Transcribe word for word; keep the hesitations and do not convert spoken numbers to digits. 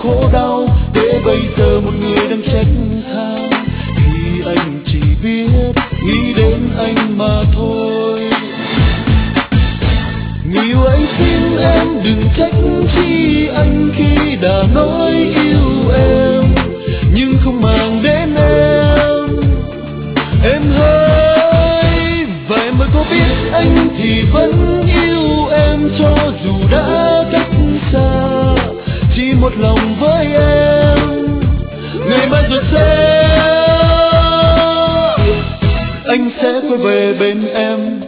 khổ đau, để bây giờ một người đang trách than thì anh chỉ biết nghĩ đến anh mà thôi. Người yêu anh xin em đừng trách chi anh khi đã nói yêu em nhưng không màng đến em. Em hỡi, và em mới có biết anh thì vẫn yêu em cho dù đã cách xa, chỉ một lòng với em. Ngày mai rồi sẽ anh sẽ quay về bên em.